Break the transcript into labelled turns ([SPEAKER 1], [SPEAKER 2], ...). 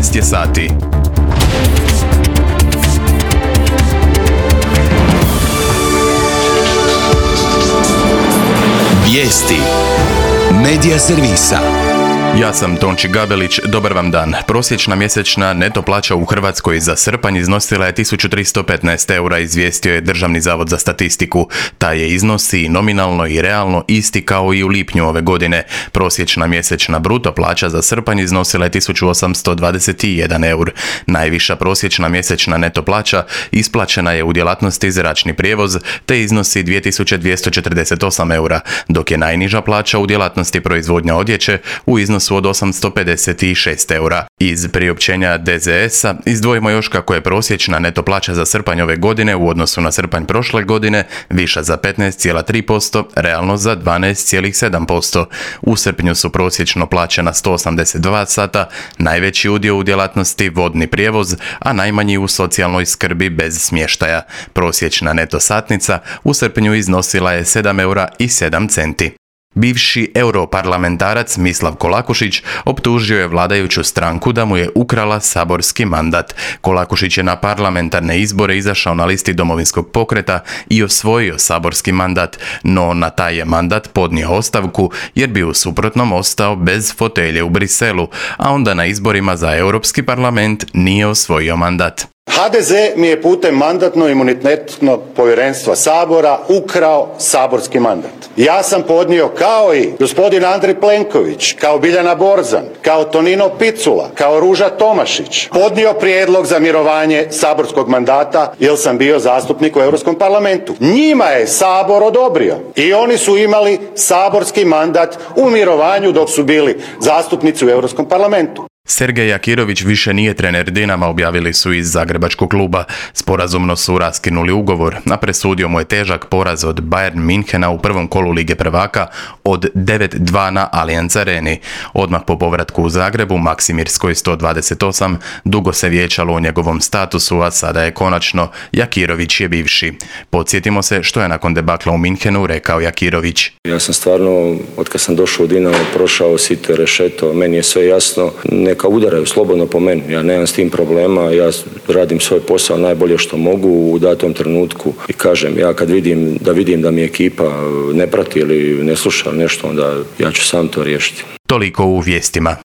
[SPEAKER 1] 13 je sati.
[SPEAKER 2] Vijesti Medija servisa.
[SPEAKER 1] Ja sam Tonči Gabelić, dobar vam dan. Prosječna mjesečna neto plaća u Hrvatskoj za srpanj iznosila je 1315 eura, izvijestio je Državni zavod za statistiku. Ta je iznosi i nominalno i realno isti kao i u lipnju ove godine. Prosječna mjesečna bruto plaća za srpanj iznosila je 1821 eur. Najviša prosječna mjesečna neto plaća isplaćena je u djelatnosti zračni prijevoz, te iznosi 2248 eura, dok je najniža plaća u djelatnosti proizvodnja odjeće u iznosu od 856 eura. Iz priopćenja DZS-a izdvojimo još kako je prosječna neto plaća za srpanj ove godine u odnosu na srpanj prošle godine viša za 15,3%, realno za 12,7%. U srpnju su prosječno plaćena 182 sata, najveći udio u djelatnosti vodni prijevoz, a najmanji u socijalnoj skrbi bez smještaja. Prosječna neto satnica u srpnju iznosila je 7 eura i 7 centi. Bivši europarlamentarac Mislav Kolakušić optužio je vladajuću stranku da mu je ukrala saborski mandat. Kolakušić je na parlamentarne izbore izašao na listi Domovinskog pokreta i osvojio saborski mandat, no na taj je mandat podnio ostavku jer bi u suprotnom ostao bez fotelje u Briselu, a onda na izborima za Europski parlament nije osvojio mandat.
[SPEAKER 3] HDZ mi je putem mandatno-imunitetnog povjerenstva Sabora ukrao saborski mandat. Ja sam podnio kao i gospodin Andrej Plenković, kao Biljana Borzan, kao Tonino Picula, kao Ruža Tomašić, podnio prijedlog za mirovanje saborskog mandata jer sam bio zastupnik u Europskom parlamentu. Njima je Sabor odobrio i oni su imali saborski mandat u mirovanju dok su bili zastupnici u Europskom parlamentu.
[SPEAKER 1] Sergej Jakirović više nije trener Dinama, objavili su iz zagrebačkog kluba. Sporazumno su raskinuli ugovor, a presudio mu je težak poraz od Bayern Minhena u prvom kolu Lige prvaka od 9-2 na Allianz Areni. Odmah po povratku u Zagrebu, Maksimirskoj 128, dugo se vijećalo o njegovom statusu, a sada je konačno Jakirović je bivši. Podsjetimo se što je nakon debakla u Minhenu rekao Jakirović.
[SPEAKER 4] Ja sam stvarno, od kad sam došao u Dinamo, prošao sito rešeto, meni je sve jasno. Neka udaraju slobodno po meni, ja nemam s tim problema, ja radim svoj posao najbolje što mogu u datom trenutku i kažem, ja kad vidim da mi ekipa ne prati ili ne sluša nešto, onda ja ću sam to riješiti.
[SPEAKER 1] Toliko u vijestima.